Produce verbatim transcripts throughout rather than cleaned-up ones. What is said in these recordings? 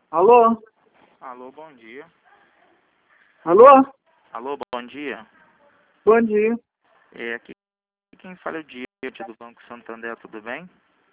Alô? Alô, bom dia. Alô? Alô, bom dia. Bom dia. É, aqui quem fala é o Diego do Banco Santander, tudo bem?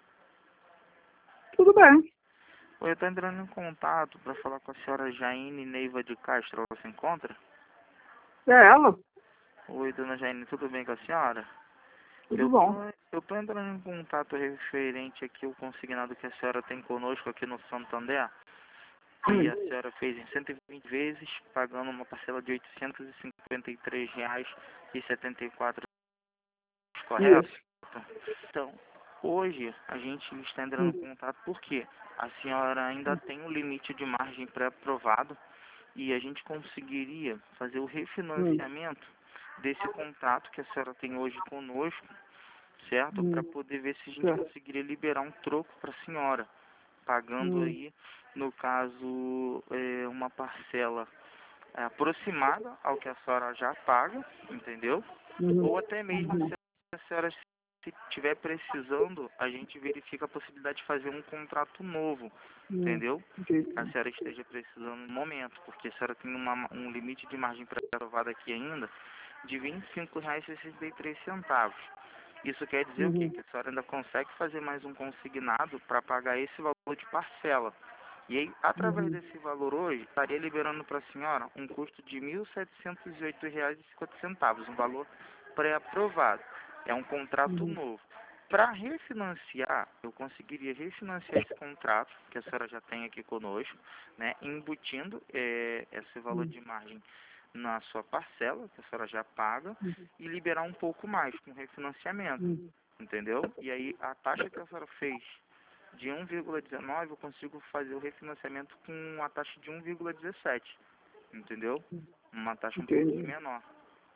Tudo bem. Oi, eu estou entrando em contato para falar com a senhora Jaine Neiva de Castro, ela se encontra? É ela? Oi, dona Jaine, tudo bem com a senhora? Tudo Eu tô, bom. eu tô entrando em contato referente aqui ao consignado que a senhora tem conosco aqui no Santander. E a senhora fez em cento e vinte vezes, pagando uma parcela de oitocentos e cinquenta e três reais e setenta e quatro centavos, correto? Isso. Então, hoje a gente está entrando em Hum. contato porque a senhora ainda tem um limite de margem pré-aprovado e a gente conseguiria fazer o Hum. refinanciamento desse contrato que a senhora tem hoje conosco, certo? Para Hum. poder ver se a gente Certo. conseguiria liberar um troco para a senhora, pagando Hum. aí, no caso, é, uma parcela é, aproximada ao que a senhora já paga, entendeu? Uhum. Ou até mesmo Uhum. se a senhora se estiver precisando, a gente verifica a possibilidade de fazer um contrato novo, Hum. entendeu? A Entendi. senhora esteja precisando no momento, porque a senhora tem uma, um limite de margem pré-aprovada aqui ainda de vinte e cinco reais e sessenta e três centavos. Isso quer dizer o quê? Uhum. Que a senhora ainda consegue fazer mais um consignado para pagar esse valor de parcela. E aí, através Uhum. desse valor hoje, estaria liberando para a senhora um custo de mil setecentos e oito reais e cinquenta centavos, um valor pré-aprovado. É um contrato Uhum. novo. Para refinanciar, eu conseguiria refinanciar esse contrato que a senhora já tem aqui conosco, né, embutindo eh, esse valor Uhum. de margem na sua parcela, que a senhora já paga, Uhum. e liberar um pouco mais com refinanciamento, Uhum. entendeu? E aí a taxa que a senhora fez de um vírgula dezenove, eu consigo fazer o refinanciamento com uma taxa de um vírgula dezessete, entendeu? Uma taxa um pouquinho Entendi. menor.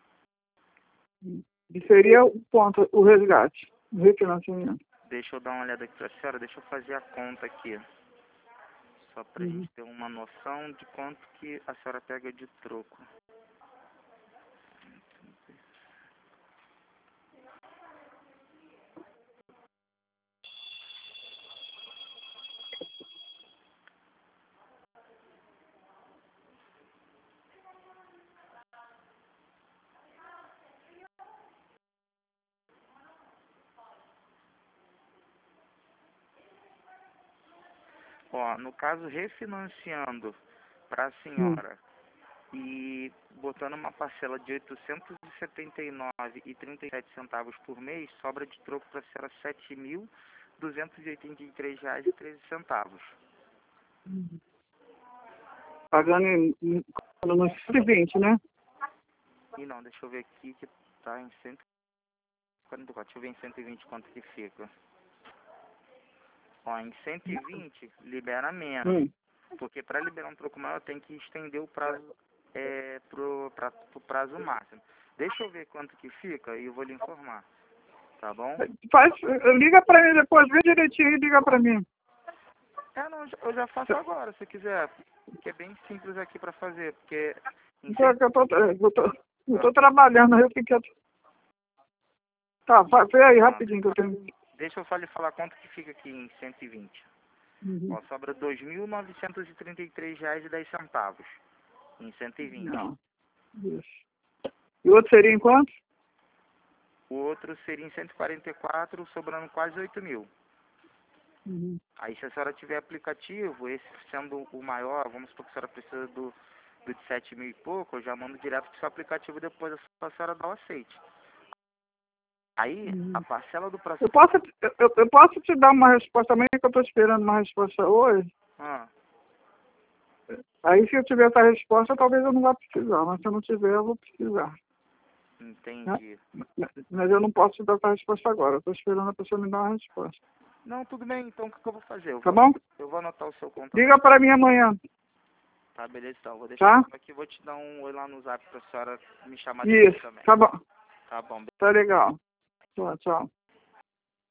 E seria o ponto, o resgate, o refinanciamento. Deixa eu dar uma olhada aqui para a senhora, deixa eu fazer a conta aqui, só para a Uhum. gente ter uma noção de quanto que a senhora pega de troco. Ó, no caso, refinanciando para a Hum. senhora e botando uma parcela de oitocentos e setenta e nove reais e trinta e sete centavos por mês, sobra de troco para a senhora sete mil duzentos e oitenta e três reais e treze centavos. Pagando em, em, no cento e vinte, né? E não, deixa eu ver aqui que tá em cento e quarenta e quatro. Deixa eu ver em cento e vinte quanto que fica. Ó, em cento e vinte libera menos. Hum. Porque para liberar um troco maior tem que estender o prazo é, pro, pra, pro prazo máximo. Deixa eu ver quanto que fica e eu vou lhe informar. Tá bom? Faz, liga pra mim depois, vê direitinho e liga pra mim. É, não, eu já faço agora, se quiser. Que é bem simples aqui para fazer. Porque em Então, é cento... que eu tô, eu tô, eu Ah, tô trabalhando, eu fiquei... Tá, vai, vê aí ah, rapidinho que eu tenho... deixa eu só lhe falar quanto que fica aqui em cento e vinte. Uhum. Ó, sobra dois mil novecentos e trinta e três reais e dez centavos em cento e vinte. Não, isso. E o outro seria em quanto? O outro seria em cento e quarenta e quatro, sobrando quase oito mil. Uhum. Aí se a senhora tiver aplicativo, esse sendo o maior, vamos supor que a senhora precisa do, do de sete mil e pouco, eu já mando direto pro seu aplicativo, depois a senhora dá o aceite. Aí, a Uhum. parcela do Eu processo... posso, eu, eu posso te dar uma resposta amanhã, que eu tô esperando uma resposta hoje. Ah, Aí se eu tiver essa resposta, talvez eu não vá precisar, mas se eu não tiver, eu vou precisar. Né? entendi. Mas eu não posso te dar essa resposta agora, eu tô esperando a pessoa me dar uma resposta. Não, tudo bem, então o que, que eu vou fazer? Eu Tá vou, bom? eu vou anotar o seu contato. Liga para mim amanhã, Tá, beleza, então. Vou deixar tá? aqui, vou te dar um oi lá no zap pra senhora me chamar depois Isso, também. tá bom. Tá bom, Tá legal. Tchau, tchau.